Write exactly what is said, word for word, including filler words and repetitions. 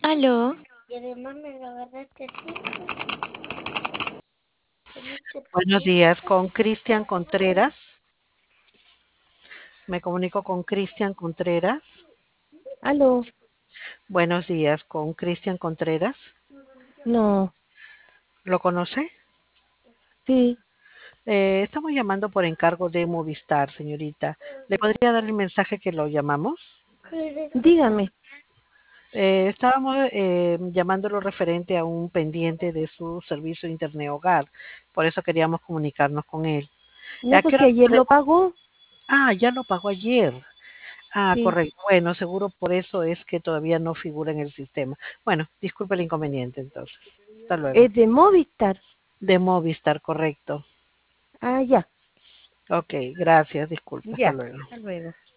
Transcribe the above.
Aló, Y además me lo agarraste así, con este Buenos papel. días, con Cristian Contreras. Me comunico con Cristian Contreras. Aló, Buenos días, con Cristian Contreras. no, ¿Lo conoce? sí, Eh, estamos llamando por encargo de Movistar, señorita. ¿Le podría dar el mensaje que lo llamamos? dígame. Eh, estábamos eh, llamándolo referente a un pendiente de su servicio de Internet Hogar. Por eso queríamos comunicarnos con él. No, ¿A qué pues si hora ayer podemos? lo pagó, Ah, ya lo pagó ayer. Ah, sí, correcto. Bueno, seguro por eso es que todavía no figura en el sistema. Bueno, disculpe el inconveniente entonces. Hasta luego. es de Movistar. De Movistar, correcto. Ah, ya, Ok, gracias, disculpe, hasta ya, luego. hasta luego.